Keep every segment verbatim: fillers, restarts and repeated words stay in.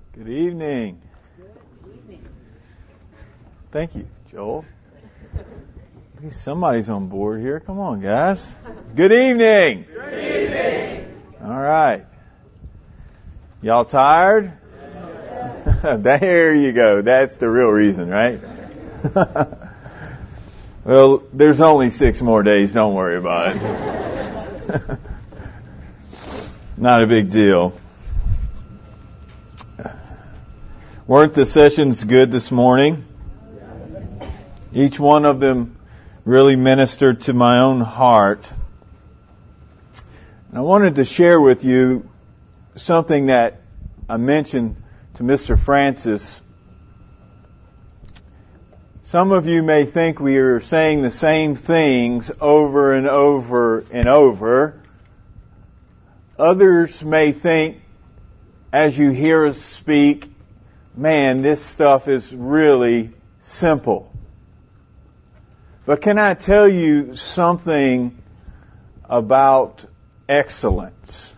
Good evening. Good evening. Thank you, Joel. At least somebody's on board here. Come on, guys. Good evening. Good evening. All right. Y'all tired? There you go. That's the real reason, right? Well, there's only six more days. Don't worry about it. Not a big deal. Weren't the sessions good this morning? Each one of them really ministered to my own heart. And I wanted to share with you something that I mentioned to Mister Francis. Some of you may think we are saying the same things over and over and over. Others may think, as you hear us speak, man, this stuff is really simple. But can I tell you something about excellence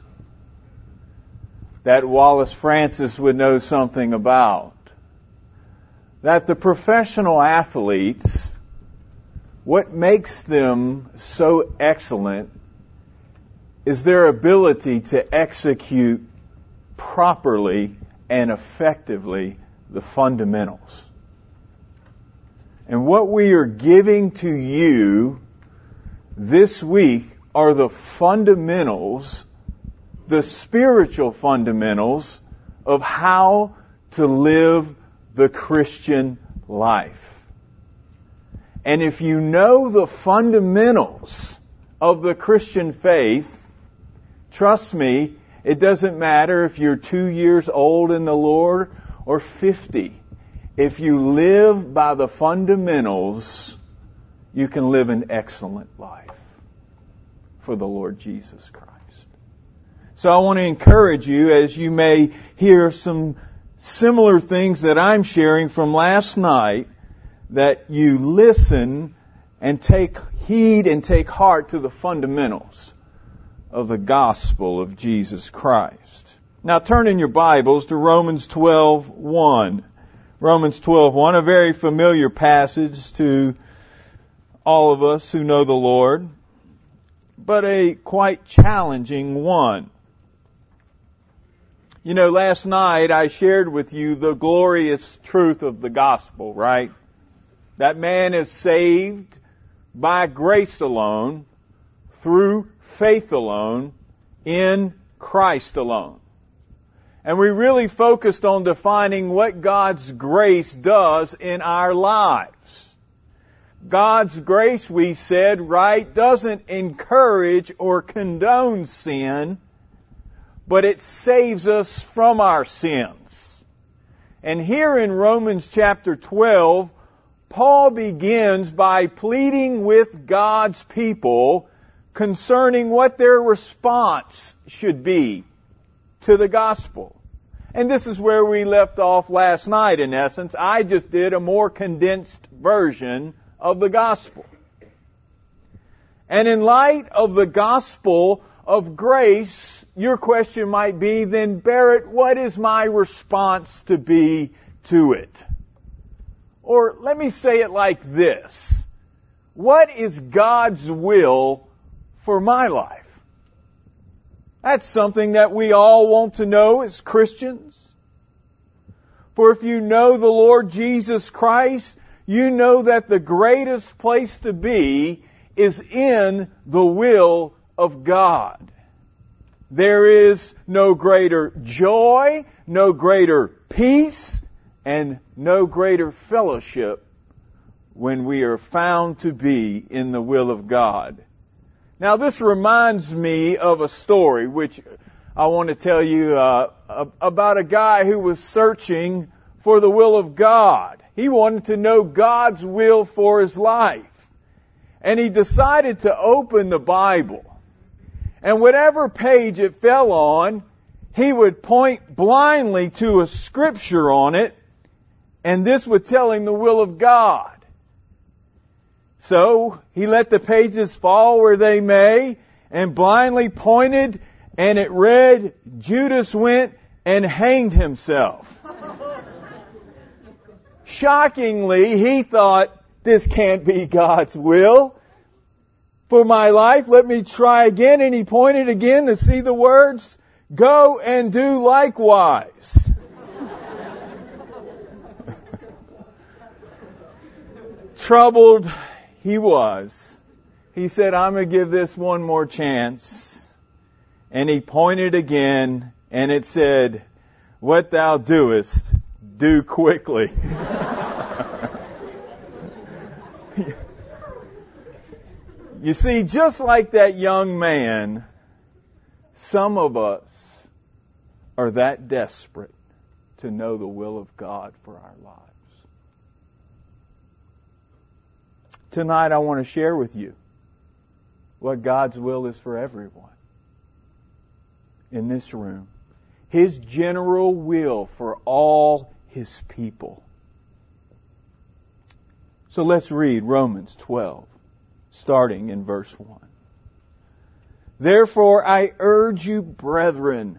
that Wallace Francis would know something about? That the professional athletes, what makes them so excellent is their ability to execute properly and effectively the fundamentals. And what we are giving to you this week are the fundamentals, the spiritual fundamentals of how to live the Christian life. And if you know the fundamentals of the Christian faith, trust me, it doesn't matter if you're two years old in the Lord or fifty. If you live by the fundamentals, you can live an excellent life for the Lord Jesus Christ. So I want to encourage you, as you may hear some similar things that I'm sharing from last night, that you listen and take heed and take heart to the fundamentals of the gospel of Jesus Christ. Now turn in your Bibles to Romans twelve one. Romans twelve one, a very familiar passage to all of us who know the Lord, but a quite challenging one. You know, last night I shared with you the glorious truth of the gospel, right? That man is saved by grace alone, through faith alone, in Christ alone. And we really focused on defining what God's grace does in our lives. God's grace, we said, right, doesn't encourage or condone sin, but it saves us from our sins. And here in Romans chapter twelve, Paul begins by pleading with God's people concerning what their response should be to the gospel. And this is where we left off last night, in essence. I just did a more condensed version of the gospel. And in light of the gospel of grace, your question might be, then Barrett, what is my response to be to it? Or let me say it like this. What is God's will for my life? That's something that we all want to know as Christians. For if you know the Lord Jesus Christ, you know that the greatest place to be is in the will of God. There is no greater joy, no greater peace, and no greater fellowship when we are found to be in the will of God. Now, this reminds me of a story which I want to tell you uh, about a guy who was searching for the will of God. He wanted to know God's will for his life. And he decided to open the Bible. And whatever page it fell on, he would point blindly to a scripture on it, and this would tell him the will of God. So he let the pages fall where they may, and blindly pointed, and it read, Judas went and hanged himself. Shockingly, he thought, this can't be God's will for my life. Let me try again. And he pointed again to see the words, go and do likewise. Troubled he was. He said, I'm going to give this one more chance. And he pointed again, and it said, what thou doest, do quickly. You see, just like that young man, some of us are that desperate to know the will of God for our lives. Tonight I want to share with you what God's will is for everyone in this room. His general will for all His people. So let's read Romans twelve, starting in verse one. Therefore I urge you, brethren,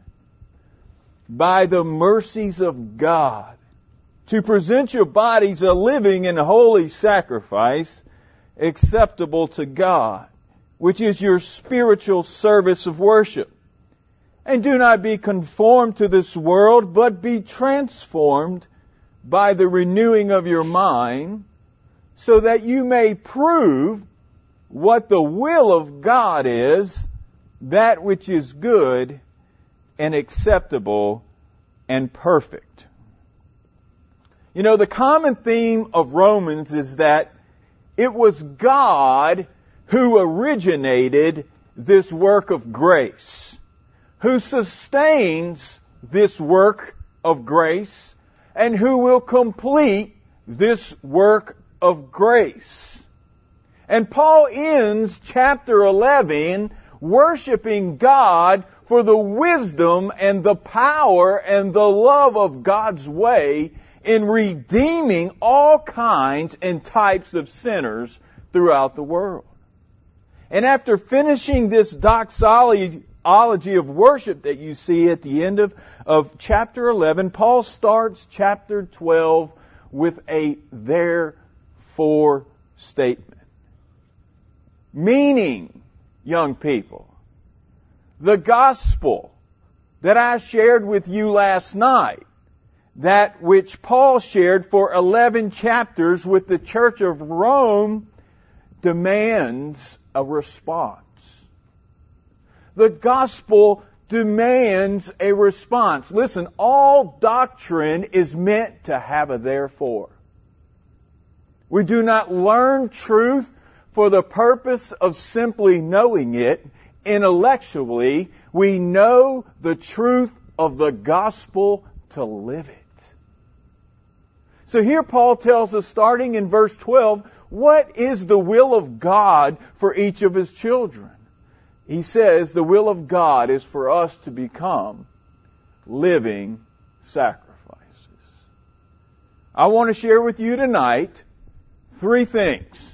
by the mercies of God, to present your bodies a living and holy sacrifice, acceptable to God, which is your spiritual service of worship. And do not be conformed to this world, but be transformed by the renewing of your mind, so that you may prove what the will of God is, that which is good and acceptable and perfect. You know, the common theme of Romans is that it was God who originated this work of grace, who sustains this work of grace, and who will complete this work of grace. And Paul ends chapter eleven worshiping God for the wisdom and the power and the love of God's way in redeeming all kinds and types of sinners throughout the world. And after finishing this doxology of worship that you see at the end of, of chapter eleven, Paul starts chapter twelve with a therefore statement. Meaning, young people, the gospel that I shared with you last night, that which Paul shared for eleven chapters with the Church of Rome, demands a response. The gospel demands a response. Listen, all doctrine is meant to have a therefore. We do not learn truth for the purpose of simply knowing it intellectually. We know the truth of the gospel to live it. So here Paul tells us, starting in verse twelve, what is the will of God for each of His children? He says the will of God is for us to become living sacrifices. I want to share with you tonight three things.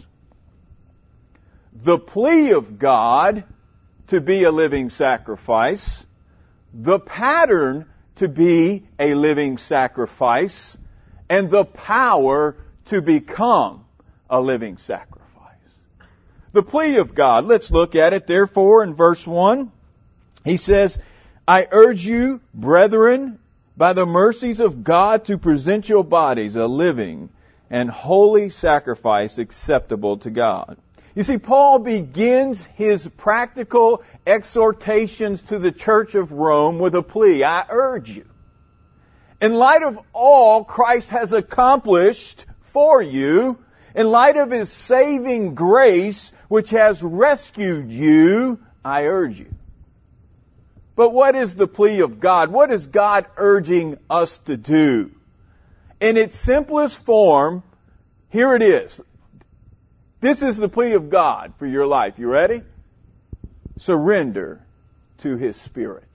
The plea of God to be a living sacrifice, the pattern to be a living sacrifice, and the power to become a living sacrifice. The plea of God, let's look at it. Therefore, in verse one, he says, I urge you, brethren, by the mercies of God, to present your bodies a living and holy sacrifice acceptable to God. You see, Paul begins his practical exhortations to the Church of Rome with a plea. I urge you. In light of all Christ has accomplished for you, in light of His saving grace, which has rescued you, I urge you. But what is the plea of God? What is God urging us to do? In its simplest form, here it is. This is the plea of God for your life. You ready? Surrender to His Spirit.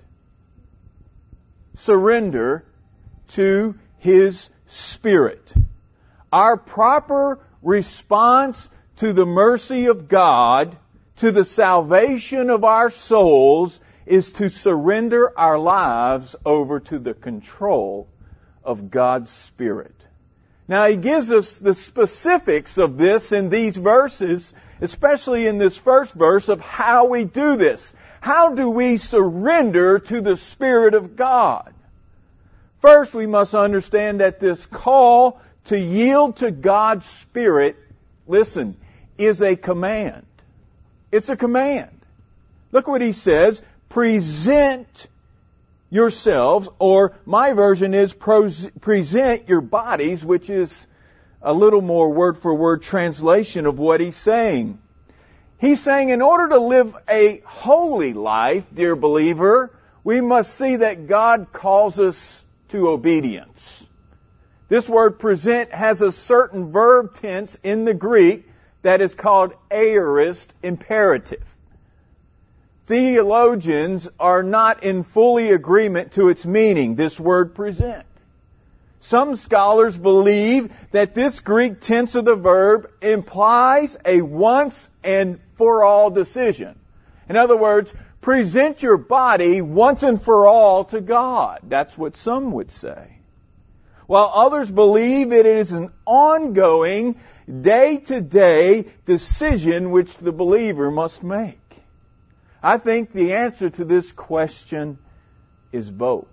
Surrender to His Spirit. Our proper response to the mercy of God, to the salvation of our souls, is to surrender our lives over to the control of God's Spirit. Now, he gives us the specifics of this in these verses, especially in this first verse of how we do this. How do we surrender to the Spirit of God? First, we must understand that this call to yield to God's Spirit, listen, is a command. It's a command. Look what he says, present yourselves, or my version is pros- present your bodies, which is a little more word-for-word translation of what he's saying. He's saying in order to live a holy life, dear believer, we must see that God calls us to obedience. This word present has a certain verb tense in the Greek that is called aorist imperative. Theologians are not in fully agreement to its meaning, this word present. Some scholars believe that this Greek tense of the verb implies a once and for all decision. In other words, present your body once and for all to God. That's what some would say. While others believe it is an ongoing, day-to-day decision which the believer must make. I think the answer to this question is both.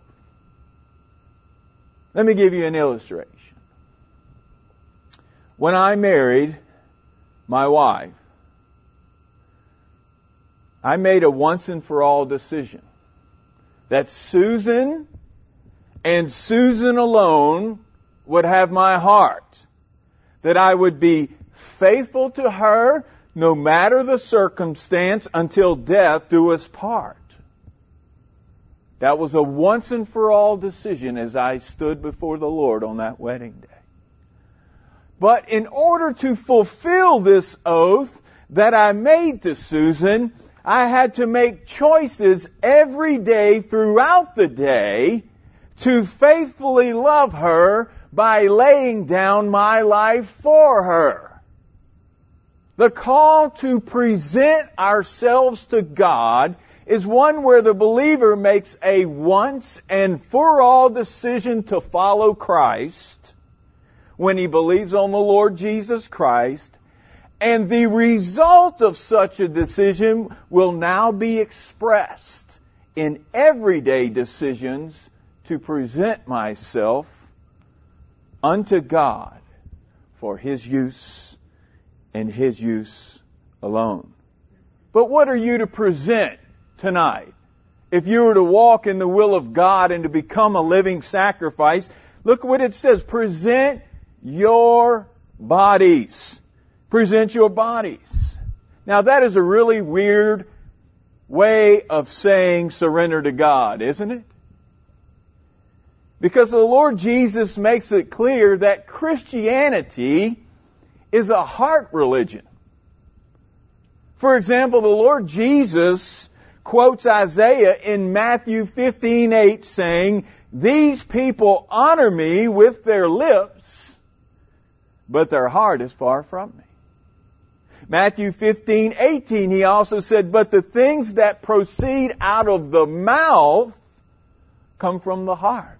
Let me give you an illustration. When I married my wife, I made a once and for all decision that Susan and Susan alone would have my heart, that I would be faithful to her no matter the circumstance until death do us part. That was a once and for all decision as I stood before the Lord on that wedding day. But in order to fulfill this oath that I made to Susan, I had to make choices every day throughout the day to faithfully love her by laying down my life for her. The call to present ourselves to God is one where the believer makes a once and for all decision to follow Christ when he believes on the Lord Jesus Christ, and the result of such a decision will now be expressed in everyday decisions to present myself unto God for His use and His use alone. But what are you to present tonight? If you were to walk in the will of God and to become a living sacrifice, look what it says. Present your bodies. Present your bodies. Now that is a really weird way of saying surrender to God, isn't it? Because the Lord Jesus makes it clear that Christianity is a heart religion. For example, the Lord Jesus quotes Isaiah in Matthew fifteen eight saying, "These people honor me with their lips, but their heart is far from me." Matthew fifteen eighteen, he also said, "But the things that proceed out of the mouth come from the heart."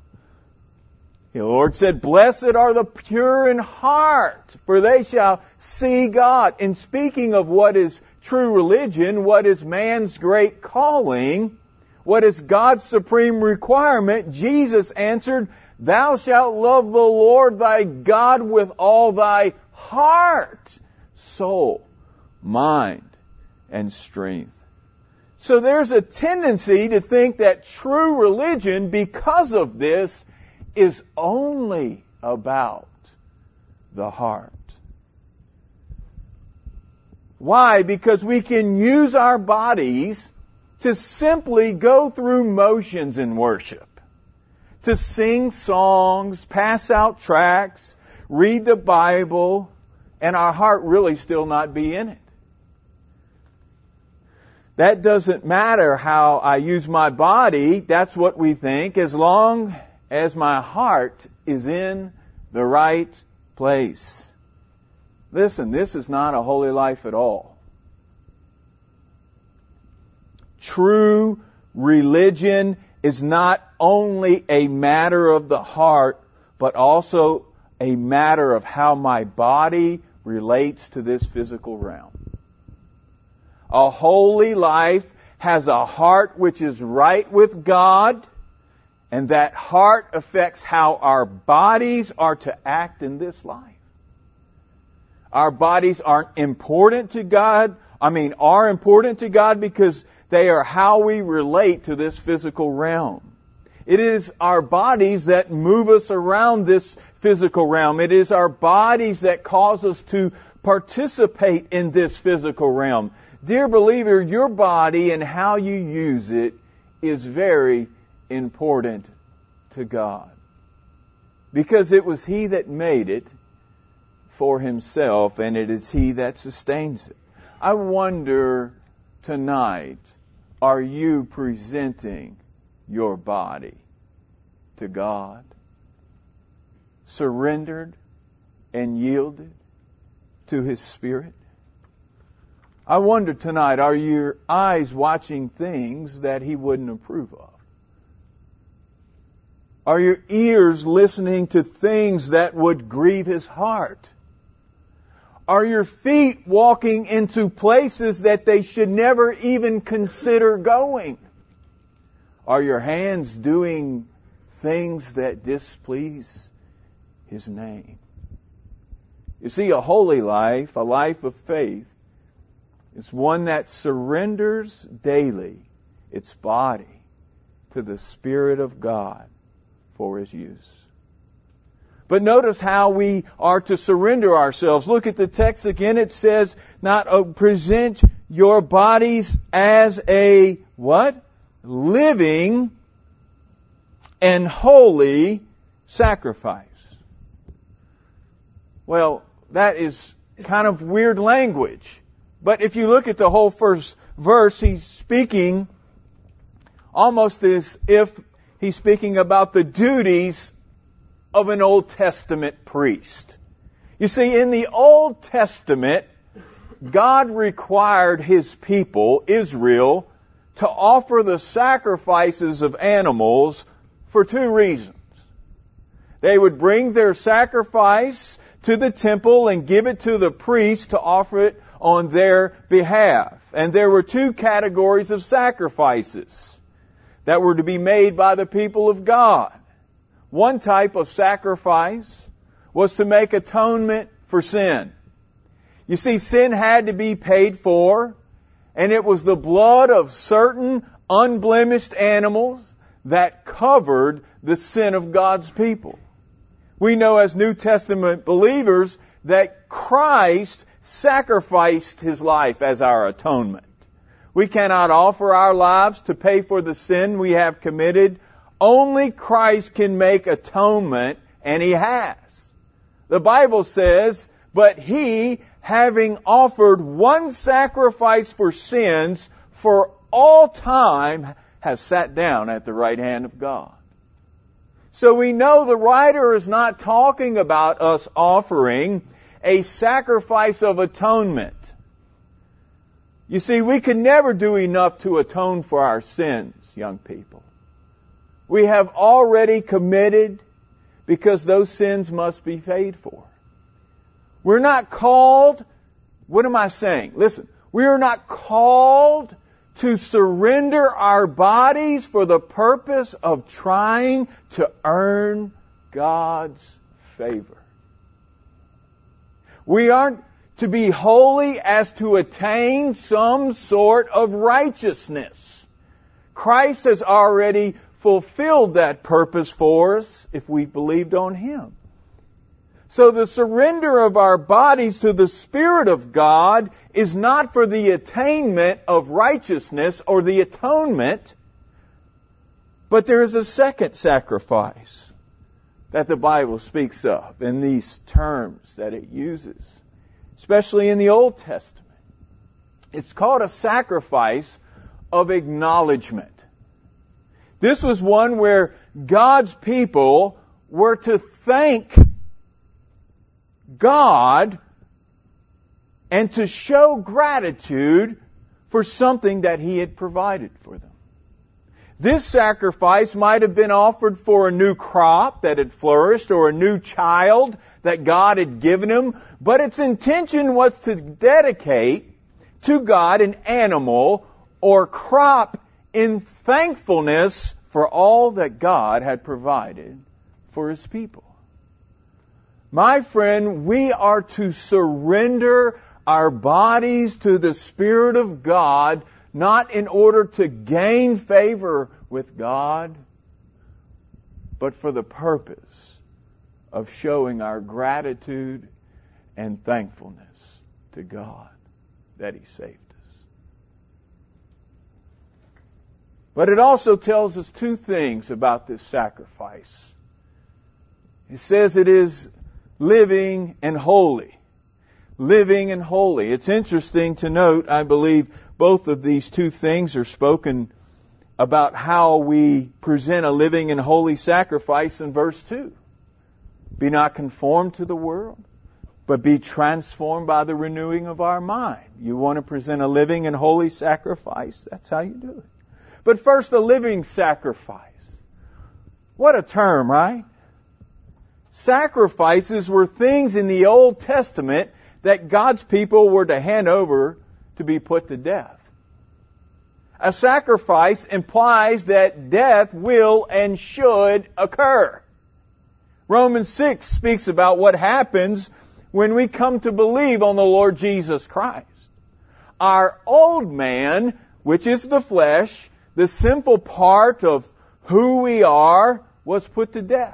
The Lord said, "Blessed are the pure in heart, for they shall see God." In speaking of what is true religion, what is man's great calling, what is God's supreme requirement, Jesus answered, "Thou shalt love the Lord thy God with all thy heart, soul, mind, and strength." So there's a tendency to think that true religion, because of this, is only about the heart. Why? Because we can use our bodies to simply go through motions in worship. To sing songs, pass out tracts, read the Bible, and our heart really still not be in it. That doesn't matter how I use my body, that's what we think, as long as my heart is in the right place. Listen, this is not a holy life at all. True religion is not only a matter of the heart, but also a matter of how my body relates to this physical realm. A holy life has a heart which is right with God, and that heart affects how our bodies are to act in this life. Our bodies aren't important to God. I mean, are important to God because they are how we relate to this physical realm. It is our bodies that move us around this physical realm. It is our bodies that cause us to participate in this physical realm. Dear believer, your body and how you use it is very important to God. Because it was He that made it for Himself, and it is He that sustains it. I wonder tonight, are you presenting your body to God? Surrendered and yielded to His Spirit? I wonder tonight, are your eyes watching things that He wouldn't approve of? Are your ears listening to things that would grieve His heart? Are your feet walking into places that they should never even consider going? Are your hands doing things that displease His name? You see, a holy life, a life of faith, is one that surrenders daily its body to the Spirit of God for His use. But notice how we are to surrender ourselves. Look at the text again. It says, not uh, present your bodies as a what? Living and holy sacrifice. Well, that is kind of weird language. But if you look at the whole first verse, he's speaking almost as if he's speaking about the duties of an Old Testament priest. You see, in the Old Testament, God required His people, Israel, to offer the sacrifices of animals for two reasons. They would bring their sacrifice to the temple and give it to the priest to offer it on their behalf. And there were two categories of sacrifices that were to be made by the people of God. One type of sacrifice was to make atonement for sin. You see, sin had to be paid for, and it was the blood of certain unblemished animals that covered the sin of God's people. We know as New Testament believers that Christ sacrificed His life as our atonement. We cannot offer our lives to pay for the sin we have committed. Only Christ can make atonement, and He has. The Bible says, but He, having offered one sacrifice for sins for all time, has sat down at the right hand of God. So we know the writer is not talking about us offering a sacrifice of atonement. You see, we can never do enough to atone for our sins, young people. We have already committed because those sins must be paid for. We're not called, what am I saying? Listen, we are not called to surrender our bodies for the purpose of trying to earn God's favor. We aren't to be holy as to attain some sort of righteousness. Christ has already fulfilled that purpose for us if we believed on Him. So the surrender of our bodies to the Spirit of God is not for the attainment of righteousness or the atonement, but there is a second sacrifice that the Bible speaks of in these terms that it uses, especially in the Old Testament. It's called a sacrifice of acknowledgement. This was one where God's people were to thank God and to show gratitude for something that He had provided for them. This sacrifice might have been offered for a new crop that had flourished or a new child that God had given him, but its intention was to dedicate to God an animal or crop in thankfulness for all that God had provided for His people. My friend, we are to surrender our bodies to the Spirit of God, not in order to gain favor with God, but for the purpose of showing our gratitude and thankfulness to God that He saved us. But it also tells us two things about this sacrifice. It says it is living and holy. Living and holy. It's interesting to note, I believe, both of these two things are spoken about how we present a living and holy sacrifice in verse two. Be not conformed to the world, but be transformed by the renewing of our mind. You want to present a living and holy sacrifice? That's how you do it. But first, a living sacrifice. What a term, right? Sacrifices were things in the Old Testament that God's people were to hand over to be put to death. A sacrifice implies that death will and should occur. Romans six speaks about what happens when we come to believe on the Lord Jesus Christ. Our old man, which is the flesh, the sinful part of who we are, was put to death.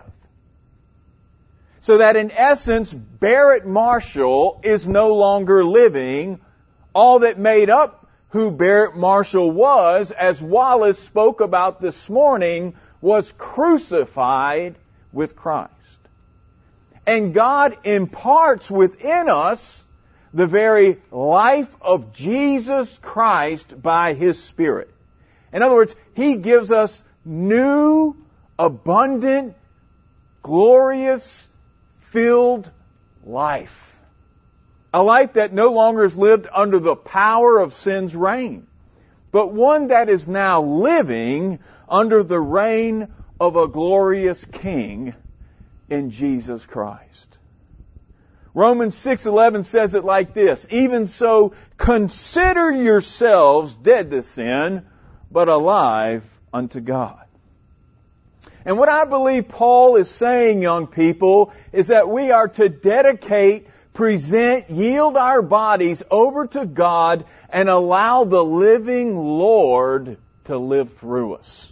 So that in essence, Barrett Marshall is no longer living. All that made up who Barrett Marshall was, as Wallace spoke about this morning, was crucified with Christ. And God imparts within us the very life of Jesus Christ by His Spirit. In other words, He gives us new, abundant, glorious, filled life. A life that no longer is lived under the power of sin's reign, but one that is now living under the reign of a glorious King in Jesus Christ. Romans six eleven says it like this: even so, consider yourselves dead to sin, but alive unto God. And what I believe Paul is saying, young people, is that we are to dedicate, present, yield our bodies over to God and allow the living Lord to live through us.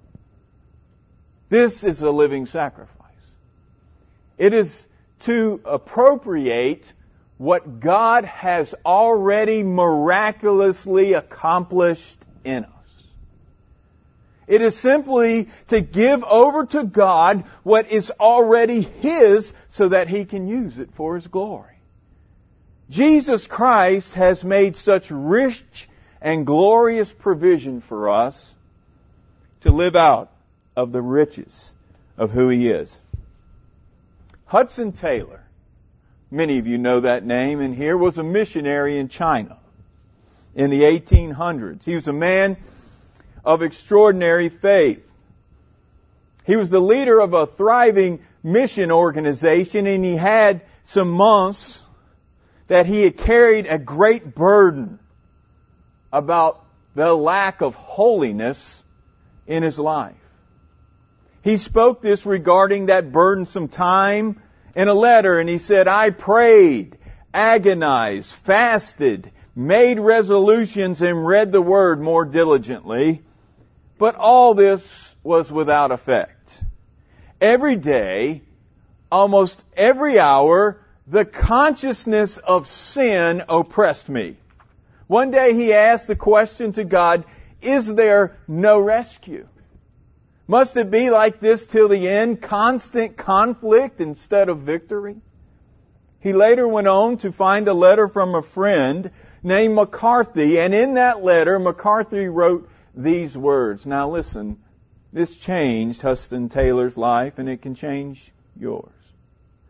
This is a living sacrifice. It is to appropriate what God has already miraculously accomplished in us. It is simply to give over to God what is already His so that He can use it for His glory. Jesus Christ has made such rich and glorious provision for us to live out of the riches of who He is. Hudson Taylor, many of you know that name in here, was a missionary in China in the eighteen hundreds. He was a man of extraordinary faith. He was the leader of a thriving mission organization, and he had some months that he had carried a great burden about the lack of holiness in his life. He spoke this regarding that burdensome time in a letter, and he said, I prayed, agonized, fasted, made resolutions, and read the Word more diligently. But all this was without effect. Every day, almost every hour, the consciousness of sin oppressed me. One day he asked the question to God, is there no rescue? Must it be like this till the end, constant conflict instead of victory? He later went on to find a letter from a friend named McCarthy, and in that letter, McCarthy wrote these words. Now listen, this changed Hudson Taylor's life, and it can change yours.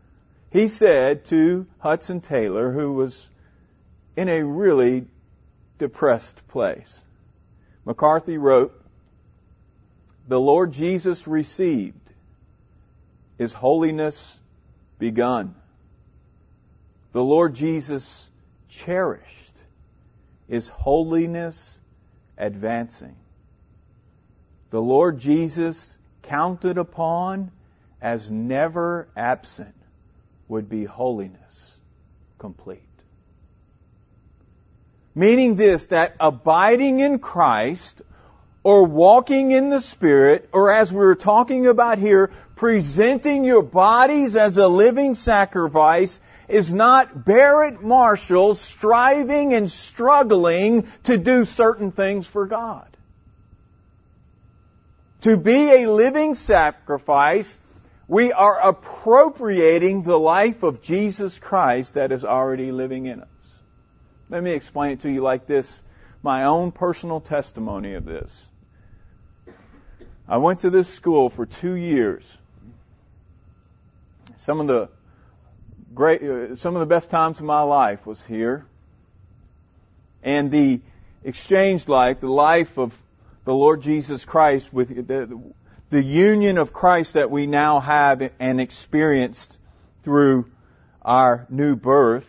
He said to Hudson Taylor, who was in a really depressed place. McCarthy wrote, "The Lord Jesus received, His holiness begun. The Lord Jesus cherished, His holiness advancing. The Lord Jesus counted upon as never absent would be holiness complete." Meaning this, that abiding in Christ, or walking in the Spirit, or as we were talking about here, presenting your bodies as a living sacrifice, is not Barrett Marshall striving and struggling to do certain things for God. To be a living sacrifice, we are appropriating the life of Jesus Christ that is already living in us. Let me explain it to you like this, my own personal testimony of this. I went to this school for two years. Some of the great, uh, some of the best times of my life was here. And the exchange life, the life of the Lord Jesus Christ with the, the union of Christ that we now have and experienced through our new birth,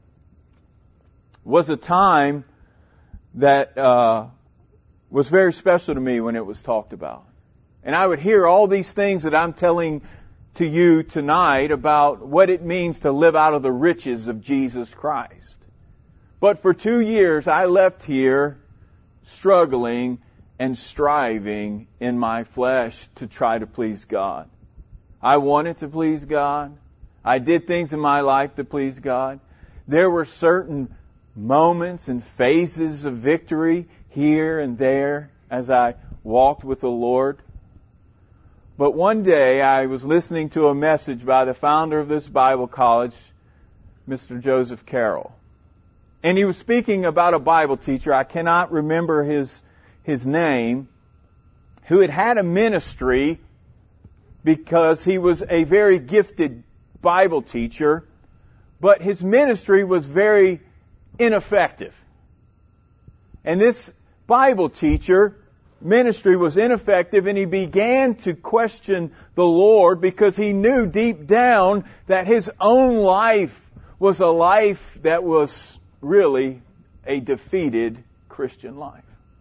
was a time that uh, was very special to me when it was talked about. And I would hear all these things that I'm telling to you tonight about what it means to live out of the riches of Jesus Christ. But for two years, I left here struggling and striving in my flesh to try to please God. I wanted to please God. I did things in my life to please God. There were certain moments and phases of victory here and there as I walked with the Lord. But one day I was listening to a message by the founder of this Bible college, Mister Joseph Carroll. And he was speaking about a Bible teacher, I cannot remember his his name, who had had a ministry because he was a very gifted Bible teacher, but his ministry was very ineffective. And this Bible teacher ministry was ineffective, and he began to question the Lord because he knew deep down that his own life was a life that was really a defeated Christian life.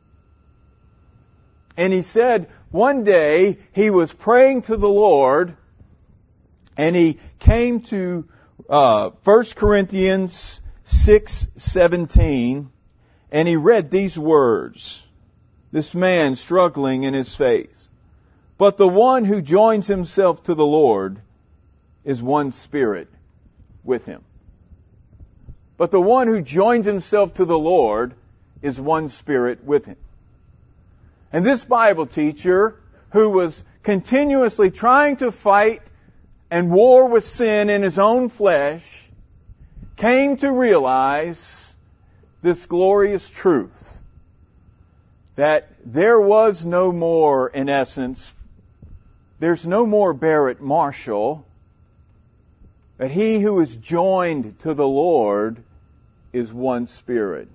And he said one day he was praying to the Lord, and he came to uh, First Corinthians six seventeen, and he read these words. This man struggling in his faith. But the one who joins himself to the Lord is one spirit with him. But the one who joins himself to the Lord is one spirit with him. And this Bible teacher, who was continuously trying to fight and war with sin in his own flesh, came to realize this glorious truth, that there was no more, in essence, there's no more Barrett Marshall, that he who is joined to the Lord is one spirit.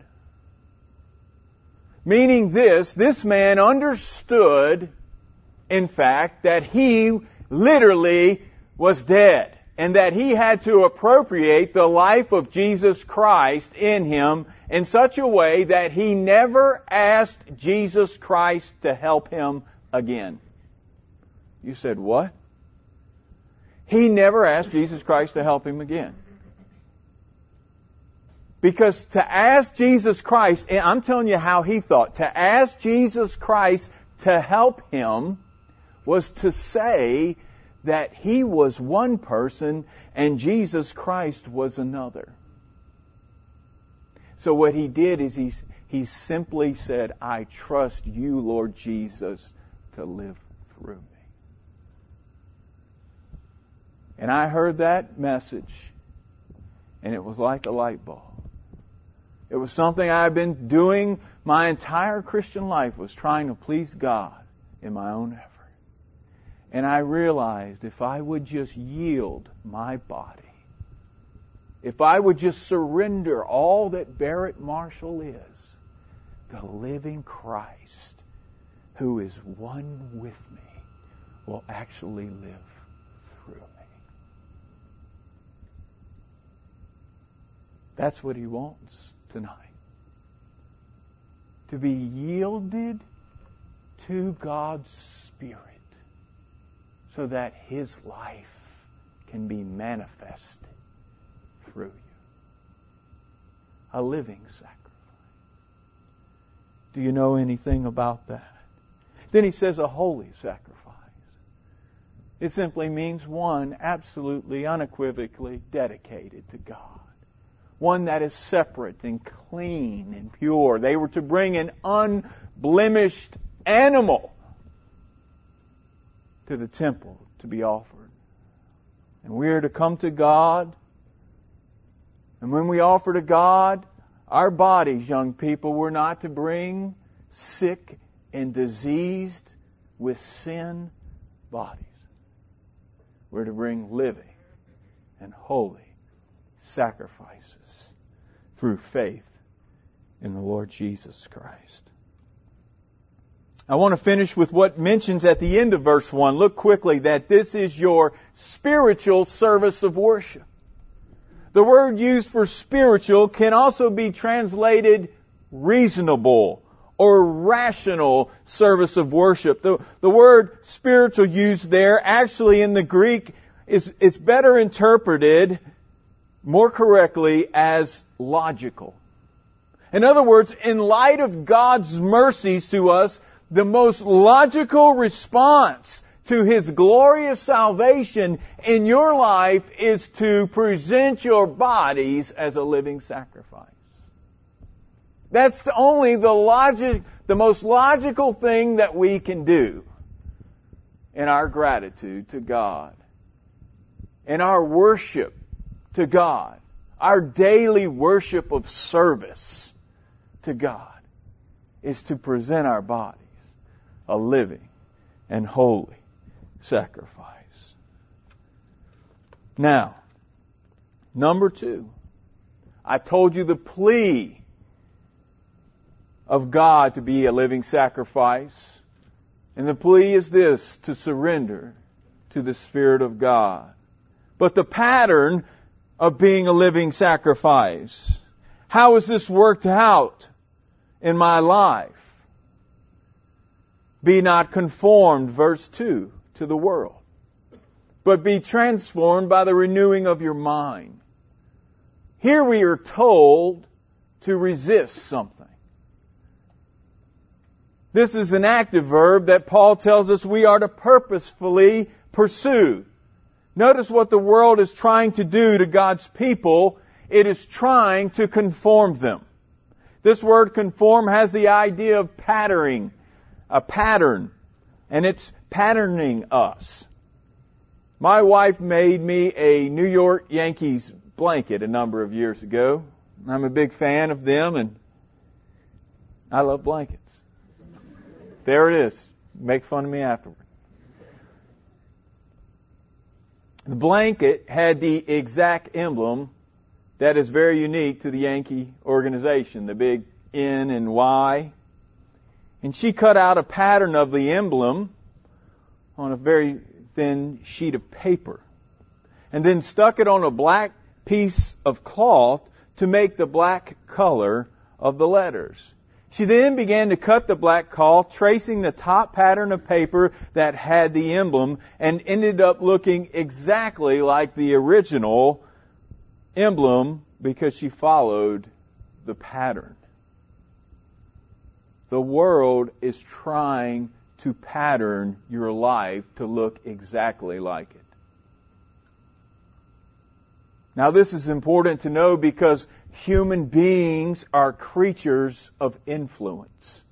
Meaning this, this man understood, in fact, that he literally was dead, and that he had to appropriate the life of Jesus Christ in him in such a way that he never asked Jesus Christ to help him again. You said, what? He never asked Jesus Christ to help him again. Because to ask Jesus Christ, and I'm telling you how he thought, to ask Jesus Christ to help him was to say that he was one person and Jesus Christ was another. So what he did is he, he simply said, I trust you, Lord Jesus, to live through me. And I heard that message, and it was like a light bulb. It was something I've been doing my entire Christian life, was trying to please God in my own effort. And I realized if I would just yield my body, if I would just surrender all that Barrett Marshall is, the living Christ who is one with me will actually live through me. That's what He wants tonight. To be yielded to God's Spirit so that His life can be manifested through you. A living sacrifice. Do you know anything about that? Then He says a holy sacrifice. It simply means one absolutely, unequivocally dedicated to God. One that is separate and clean and pure. They were to bring an unblemished animal to the temple to be offered. And we are to come to God. And when we offer to God, our bodies, young people, we're not to bring sick and diseased with sin bodies. We're to bring living and holy sacrifices through faith in the Lord Jesus Christ. I want to finish with what mentions at the end of verse one. Look quickly that this is your spiritual service of worship. The word used for spiritual can also be translated reasonable or rational service of worship. The, the word spiritual used there actually in the Greek is, is better interpreted more correctly as logical. In other words, in light of God's mercies to us, the most logical response to His glorious salvation in your life is to present your bodies as a living sacrifice. That's only the logic, the most logical thing that we can do in our gratitude to God, in our worship to God, our daily worship of service to God, is to present our bodies a living and holy sacrifice. Now, number two, I told you the plea of God to be a living sacrifice. And the plea is this, to surrender to the Spirit of God. But the pattern of being a living sacrifice, how is this worked out in my life? Be not conformed, verse two, to the world, but be transformed by the renewing of your mind. Here we are told to resist something. This is an active verb that Paul tells us we are to purposefully pursue. Notice what the world is trying to do to God's people. It is trying to conform them. This word conform has the idea of patterning, a pattern, and it's patterning us. My wife made me a New York Yankees blanket a number of years ago. I'm a big fan of them, and I love blankets. There it is. Make fun of me afterward. The blanket had the exact emblem that is very unique to the Yankee organization, the big N and Y. And she cut out a pattern of the emblem on a very thin sheet of paper, and then stuck it on a black piece of cloth to make the black color of the letters. She then began to cut the black cloth, tracing the top pattern of paper that had the emblem, and ended up looking exactly like the original emblem because she followed the pattern. The world is trying to pattern your life to look exactly like it. Now, this is important to know because human beings are creatures of influence.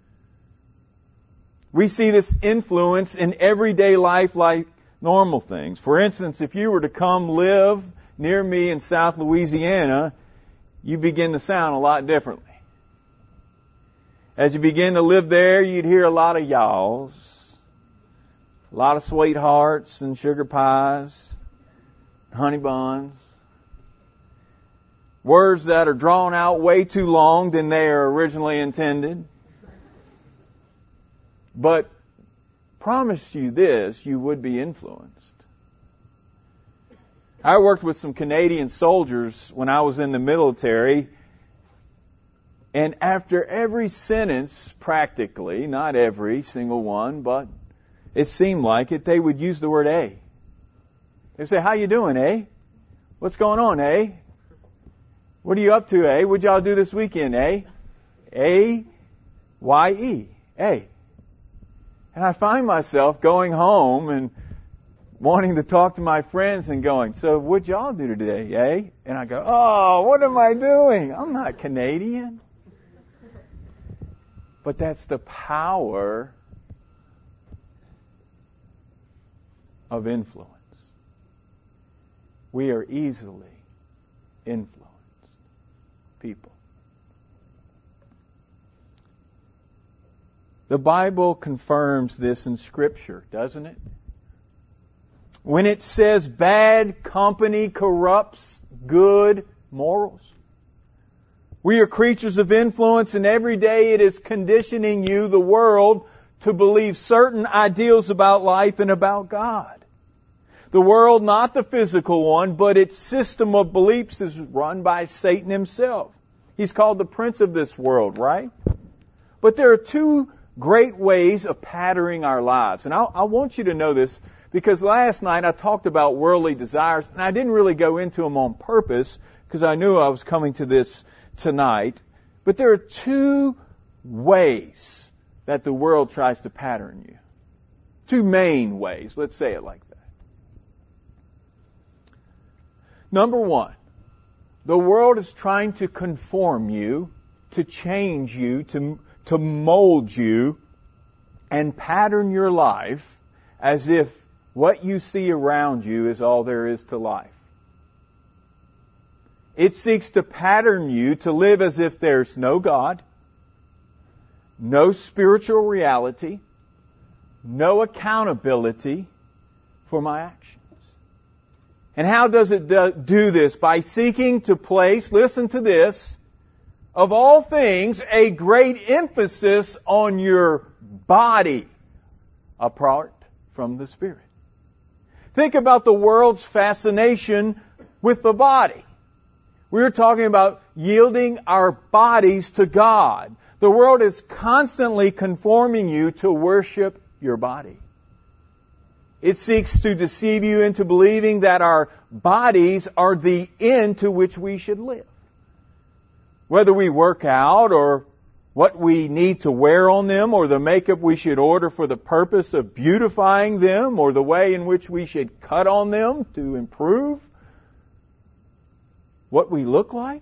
We see this influence in everyday life like normal things. For instance, if you were to come live near me in South Louisiana, you begin to sound a lot differently. As you begin to live there, you'd hear a lot of y'alls, a lot of sweethearts and sugar pies, honey buns. words that are drawn out way too long than they are originally intended. But promise you this, you would be influenced. I worked with some Canadian soldiers when I was in the military, and after every sentence, practically, not every single one, but it seemed like it, they would use the word A. They'd say, how you doing, A? What's going on, A? What are you up to, A? What'd y'all do this weekend, A? A, Y, E, A. And I find myself going home and wanting to talk to my friends and going, so what'd y'all do today, A? And I go, oh, what am I doing? I'm not Canadian. But that's the power of influence. We are easily influenced people. The Bible confirms this in Scripture, doesn't it? When it says bad company corrupts good morals. We are creatures of influence, and every day it is conditioning you, the world, to believe certain ideals about life and about God. The world, not the physical one, but its system of beliefs is run by Satan himself. He's called the prince of this world, right? But there are two great ways of patterning our lives. And I, I want you to know this because last night I talked about worldly desires, and I didn't really go into them on purpose because I knew I was coming to this tonight. But there are two ways that the world tries to pattern you. Two main ways. Let's say it like that. Number one, the world is trying to conform you, to change you, to, to mold you, and pattern your life as if what you see around you is all there is to life. It seeks to pattern you to live as if there's no God, no spiritual reality, no accountability for my actions. And how does it do this? By seeking to place, listen to this, of all things, a great emphasis on your body apart from the Spirit. Think about the world's fascination with the body. We're talking about yielding our bodies to God. The world is constantly conforming you to worship your body. It seeks to deceive you into believing that our bodies are the end to which we should live. Whether we work out or what we need to wear on them or the makeup we should order for the purpose of beautifying them or the way in which we should cut on them to improve what we look like.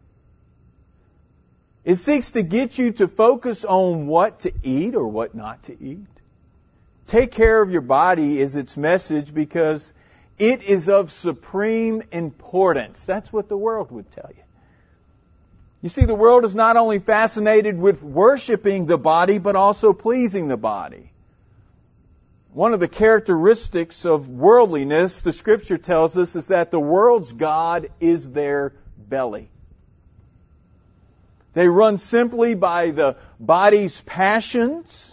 It seeks to get you to focus on what to eat or what not to eat. Take care of your body is its message because it is of supreme importance. That's what the world would tell you. You see, the world is not only fascinated with worshiping the body, but also pleasing the body. One of the characteristics of worldliness, the Scripture tells us, is that the world's God is their belly. They run simply by the body's passions,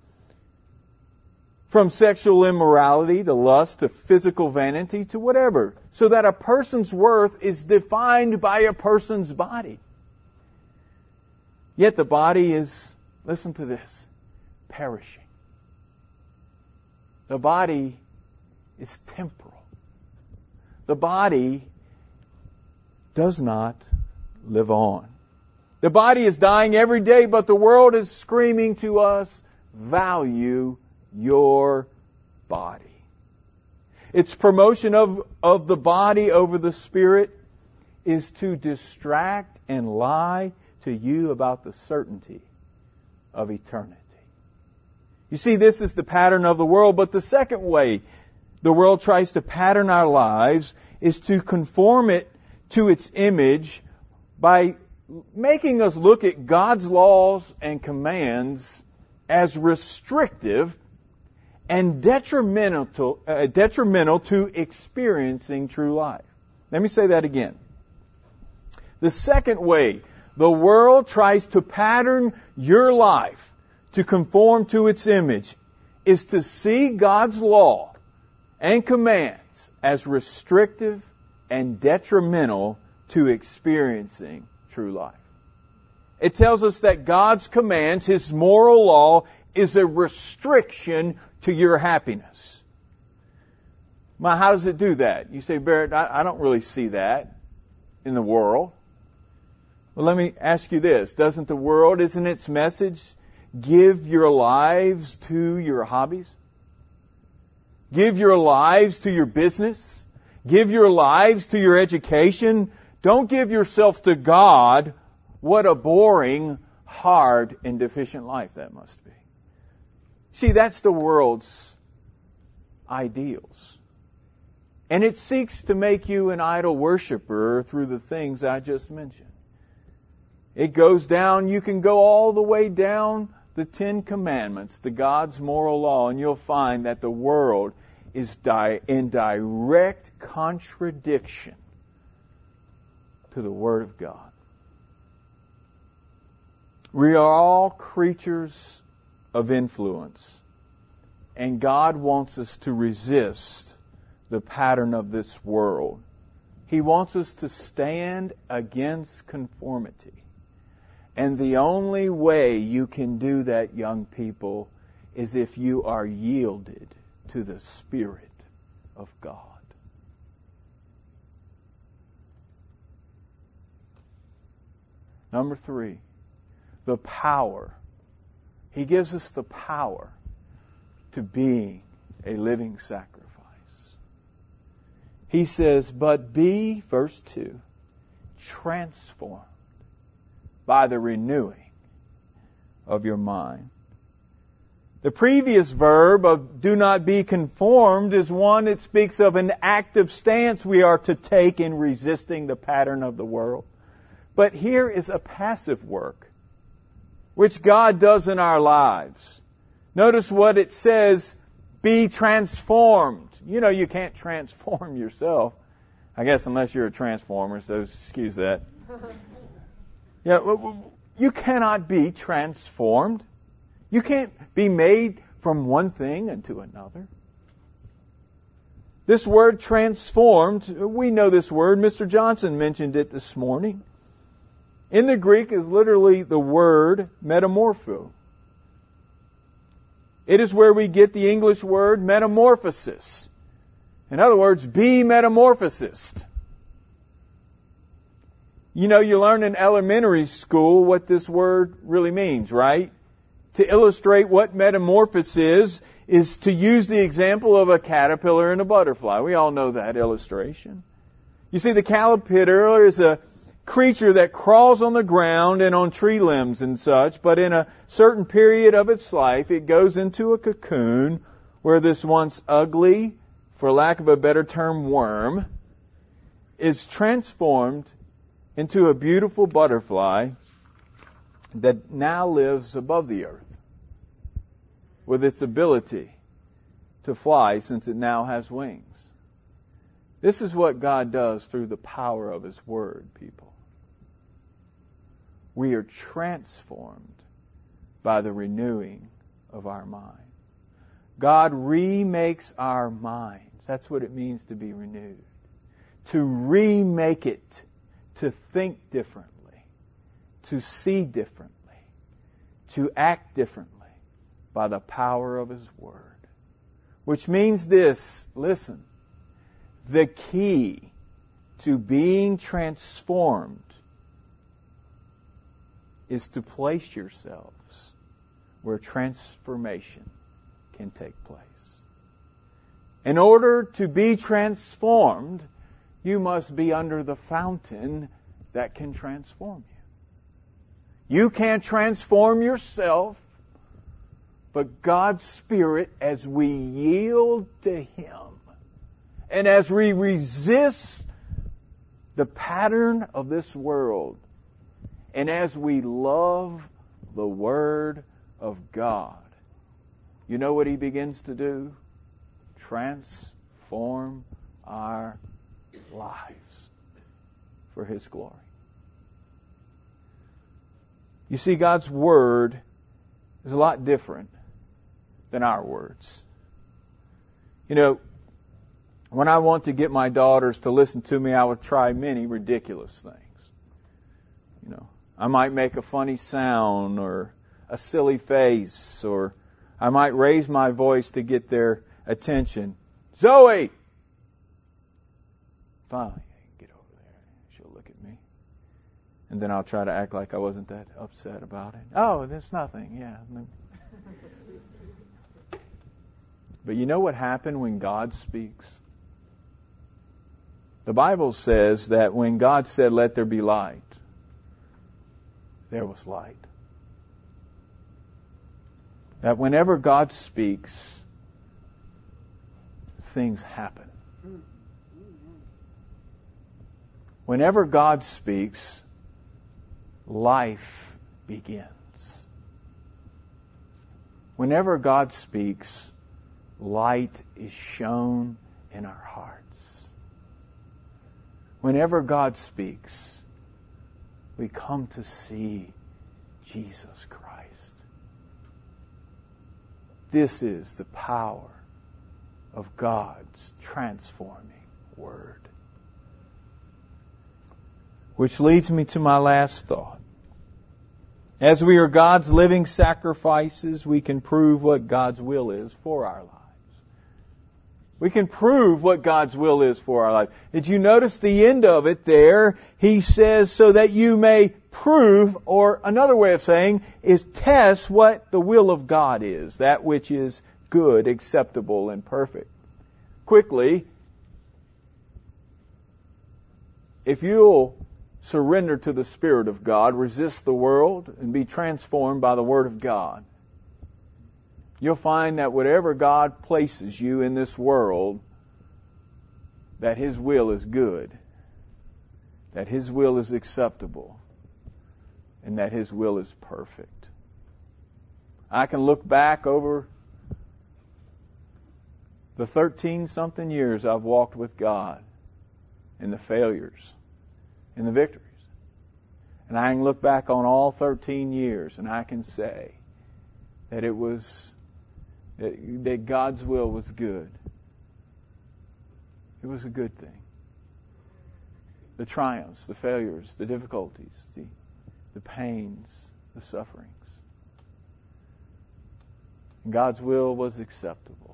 from sexual immorality to lust to physical vanity to whatever, so that a person's worth is defined by a person's body. Yet the body is, listen to this, perishing. The body is temporal. The body does not live on. The body is dying every day, but the world is screaming to us, value your body. Its promotion of, of the body over the spirit is to distract and lie to you about the certainty of eternity. You see, this is the pattern of the world, but the second way the world tries to pattern our lives is to conform it to its image by making us look at God's laws and commands as restrictive and detrimental to, uh, detrimental to experiencing true life. Let me say that again. The second way the world tries to pattern your life to conform to its image is to see God's law and commands as restrictive and detrimental to experiencing true life. It tells us that God's commands, His moral law, is a restriction to your happiness. Now, how does it do that? You say, Barrett, I, I don't really see that in the world. Well, let me ask you this. Doesn't the world, isn't its message, give your lives to your hobbies? Give your lives to your business? Give your lives to your education? Don't give yourself to God. What a boring, hard, and deficient life that must be. See, that's the world's ideals. And it seeks to make you an idol worshiper through the things I just mentioned. It goes down, you can go all the way down the Ten Commandments to God's moral law, and you'll find that the world is di- in direct contradiction to the Word of God. We are all creatures of influence, and God wants us to resist the pattern of this world. He wants us to stand against conformity. And the only way you can do that, young people, is if you are yielded to the Spirit of God. Number three, the power. He gives us the power to being a living sacrifice. He says, but be, verse two, transformed by the renewing of your mind. The previous verb of do not be conformed is one that speaks of an active stance we are to take in resisting the pattern of the world. But here is a passive work which God does in our lives. Notice what it says, be transformed. You know you can't transform yourself. I guess unless you're a transformer, so excuse that. Yeah, you cannot be transformed. You can't be made from one thing into another. This word transformed, we know this word. Mister Johnson mentioned it this morning. In the Greek is literally the word metamorpho. It is where we get the English word metamorphosis. In other words, be metamorphosist. You know, you learn in elementary school what this word really means, right? To illustrate what metamorphosis is, is to use the example of a caterpillar and a butterfly. We all know that illustration. You see, the caterpillar is a creature that crawls on the ground and on tree limbs and such, but in a certain period of its life, it goes into a cocoon where this once ugly, for lack of a better term, worm, is transformed into a beautiful butterfly that now lives above the earth with its ability to fly since it now has wings. This is what God does through the power of His Word, people. We are transformed by the renewing of our mind. God remakes our minds. That's what it means to be renewed. To remake it, to think differently, to see differently, to act differently by the power of His Word. Which means this, listen, the key to being transformed is to place yourselves where transformation can take place. In order to be transformed, you must be under the fountain that can transform you. You can't transform yourself, but God's Spirit, as we yield to Him, and as we resist the pattern of this world, and as we love the Word of God, you know what He begins to do? Transform our lives for His glory. You see, God's Word is a lot different than our words. You know, when I want to get my daughters to listen to me, I would try many ridiculous things. You know, I might make a funny sound or a silly face, or I might raise my voice to get their attention. Zoe! Finally, get over there. She'll look at me. And then I'll try to act like I wasn't that upset about it. Oh, there's nothing, yeah. But you know what happened when God speaks? The Bible says that when God said, "Let there be light," there was light. That whenever God speaks, things happen. Whenever God speaks, life begins. Whenever God speaks, light is shown in our hearts. Whenever God speaks, we come to see Jesus Christ. This is the power of God's transforming Word. Which leads me to my last thought. As we are God's living sacrifices, we can prove what God's will is for our lives. We can prove what God's will is for our life. Did you notice the end of it there? He says, so that you may prove, or another way of saying is test what the will of God is, that which is good, acceptable, and perfect. Quickly, if you'll surrender to the Spirit of God, resist the world, and be transformed by the Word of God, you'll find that whatever God places you in this world, that His will is good, that His will is acceptable, and that His will is perfect. I can look back over the thirteen-something years I've walked with God, and the failures, and the victories. And I can look back on all thirteen years, and I can say that it was that God's will was good. It was a good thing. The triumphs, the failures, the difficulties, the, the pains, the sufferings. God's will was acceptable.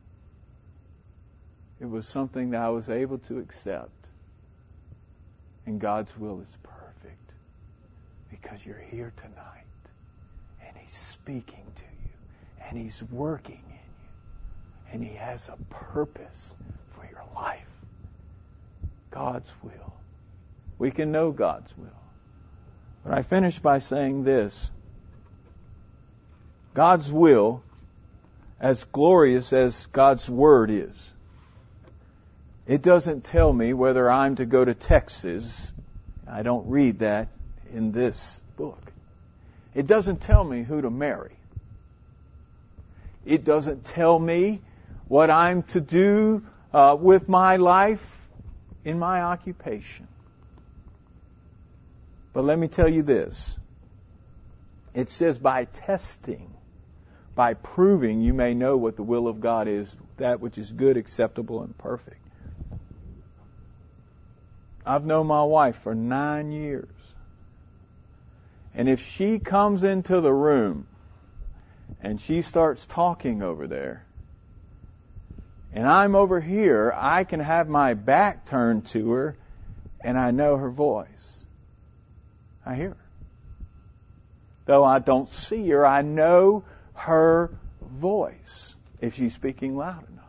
It was something that I was able to accept. And God's will is perfect because you're here tonight and He's speaking to you. And He's working in you. And He has a purpose for your life. God's will. We can know God's will. But I finish by saying this. God's will, as glorious as God's Word is, it doesn't tell me whether I'm to go to Texas. I don't read that in this book. It doesn't tell me who to marry. It doesn't tell me what I'm to do uh, with my life in my occupation. But let me tell you this. It says by testing, by proving, you may know what the will of God is, that which is good, acceptable, and perfect. I've known my wife for nine years. And if she comes into the room and she starts talking over there, and I'm over here, I can have my back turned to her, and I know her voice. I hear her. Though I don't see her, I know her voice if she's speaking loud enough.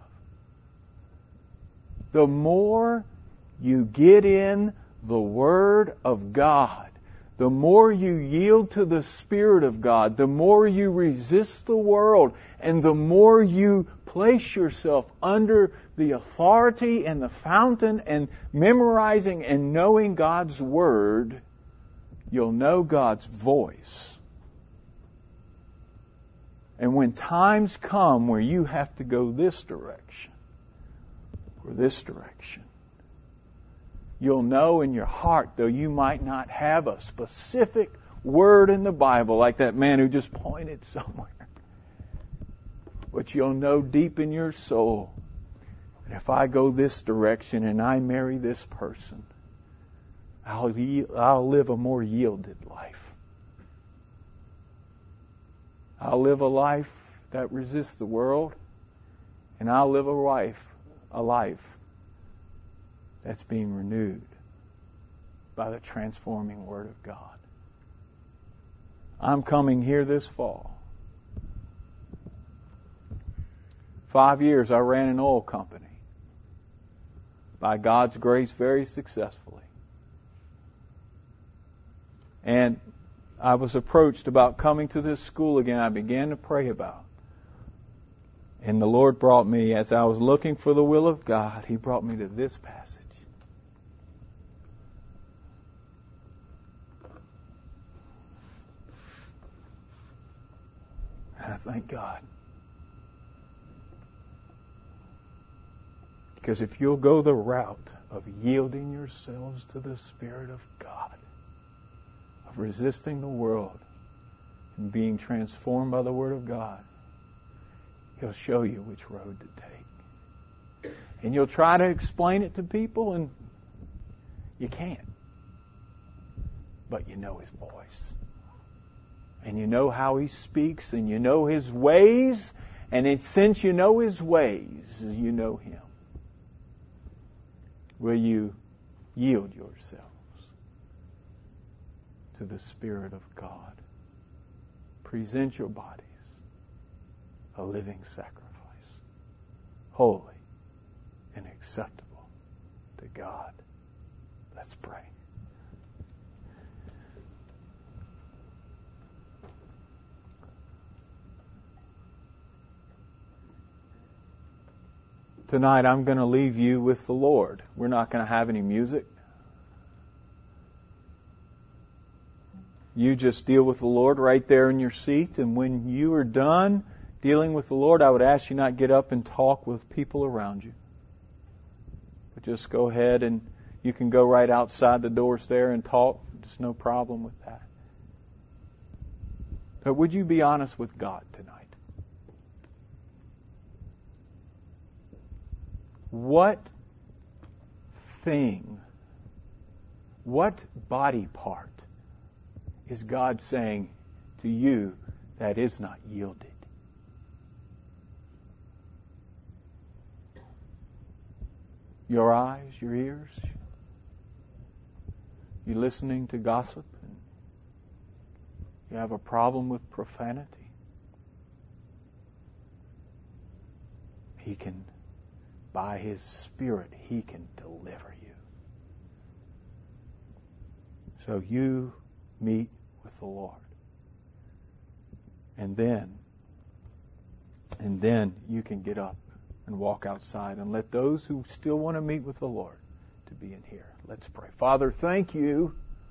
The more you get in the Word of God, the more you yield to the Spirit of God, the more you resist the world, and the more you place yourself under the authority and the fountain and memorizing and knowing God's Word, you'll know God's voice. And when times come where you have to go this direction or this direction, you'll know in your heart, though you might not have a specific word in the Bible, like that man who just pointed somewhere. But you'll know deep in your soul that if I go this direction and I marry this person, I'll, I'll live a more yielded life. I'll live a life that resists the world, and I'll live a life, a life that's being renewed by the transforming Word of God. I'm coming here this fall. Five years I ran an oil company. By God's grace, very successfully. And I was approached about coming to this school again. I began to pray about. And the Lord brought me, as I was looking for the will of God, He brought me to this passage. And I thank God. Because if you'll go the route of yielding yourselves to the Spirit of God, of resisting the world and being transformed by the Word of God, He'll show you which road to take. And you'll try to explain it to people, and you can't. But you know His voice. And you know how He speaks, and you know His ways, and it, since you know His ways, you know Him. Will you yield yourselves to the Spirit of God? Present your bodies a living sacrifice, holy and acceptable to God. Let's pray. Tonight I'm going to leave you with the Lord. We're not going to have any music. You just deal with the Lord right there in your seat, and when you are done dealing with the Lord, I would ask you not get up and talk with people around you. But just go ahead, and you can go right outside the doors there and talk. There's no problem with that. But would you be honest with God tonight? What thing, what body part is God saying to you that is not yielded? Your eyes, your ears? You listening to gossip? And you have a problem with profanity? He can, by His Spirit, He can deliver you. So you meet with the Lord. And then, and then you can get up and walk outside and let those who still want to meet with the Lord to be in here. Let's pray. Father, thank you.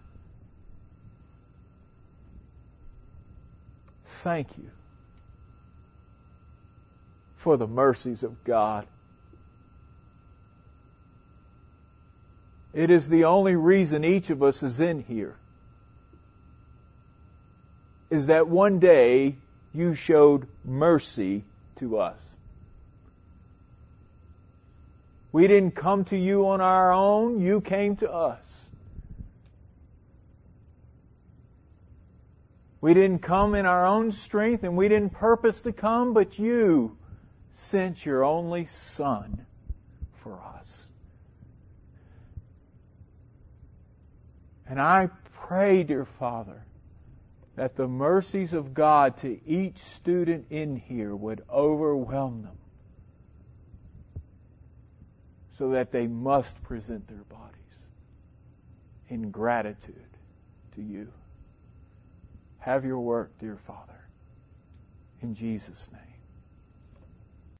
Thank you for the mercies of God. It is the only reason each of us is in here, is that one day you showed mercy to us. We didn't come to you on our own. You came to us. We didn't come in our own strength, and we didn't purpose to come, but you sent your only Son for us. And I pray, dear Father, that the mercies of God to each student in here would overwhelm them, so that they must present their bodies in gratitude to you. Have your work, dear Father, in Jesus' name.